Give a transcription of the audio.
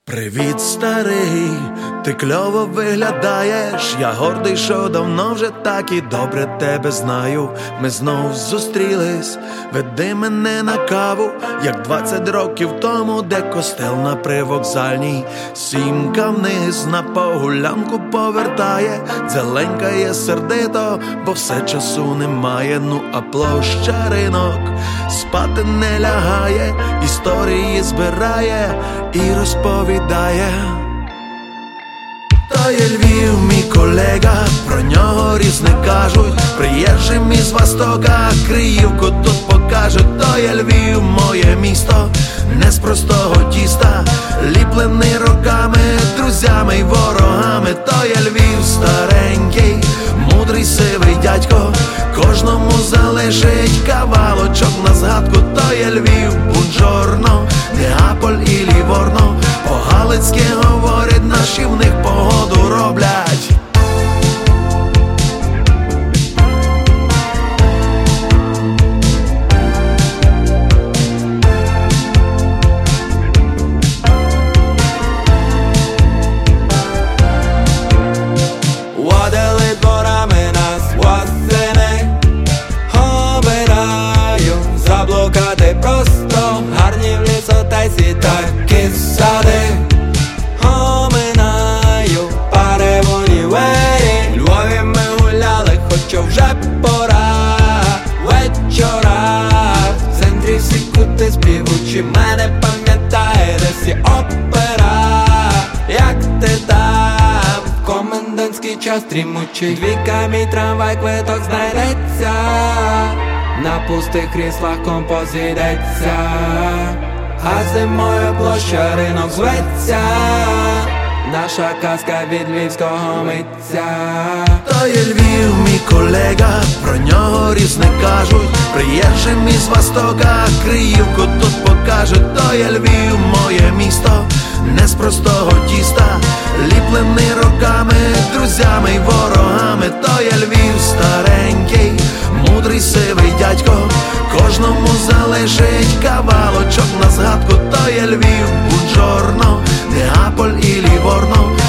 Привіт, старий, ти кльово виглядаєш. Я гордий, що давно вже так і добре тебе знаю. Ми знов зустрілись, веди мене на каву, як 20 років тому, де костел на привокзальній. Сімка вниз на погулянку повертає, дзеленькає сердито, бо все часу немає. Ну а площа ринок спати не лягає, історії збирає і розповідає. То є Львів, мій колега, про нього різне кажуть. Приїжджим із Востока, Криївку тут покажуть. То є Львів, моє місто, не з простого тіста, ліплений роками, друзями й ворогами. То є Львів старенький, мудрий сивий дядько, кожному залежить кавалочок на згадку. То є Львів, бунджорно, Неаполь і Ліворно, по-галицьки говорять, наші в них погоду роблять. Водили дворами нас восени, обираю заблукати просто, гарні в лісотесі такі сади. Оминаю пари в універі, Львові ми гуляли, хоча вже пора. Вечора в центрі всі кути співучі, мене пам'ятає десь і опера. Як ти там, в комендантський час трімучий, двійка мій трамвай, квиток знайдеться, на пустих кріслах композ йдеться, а зимою площа ринок зветься, наша казка від львівського митця. То є Львів, мій колега, про нього різне кажуть. Приїжджим із Востока, Криївку тут покажуть. То є Львів, моє місто, не з простого тіста, ліплений роками, друзями й ворогами. То є Львів старенький, мудрий сивий дядько, кожному залежить кавалочок на згадку. То є Львів, бунджорно, Неаполь і Ліворно,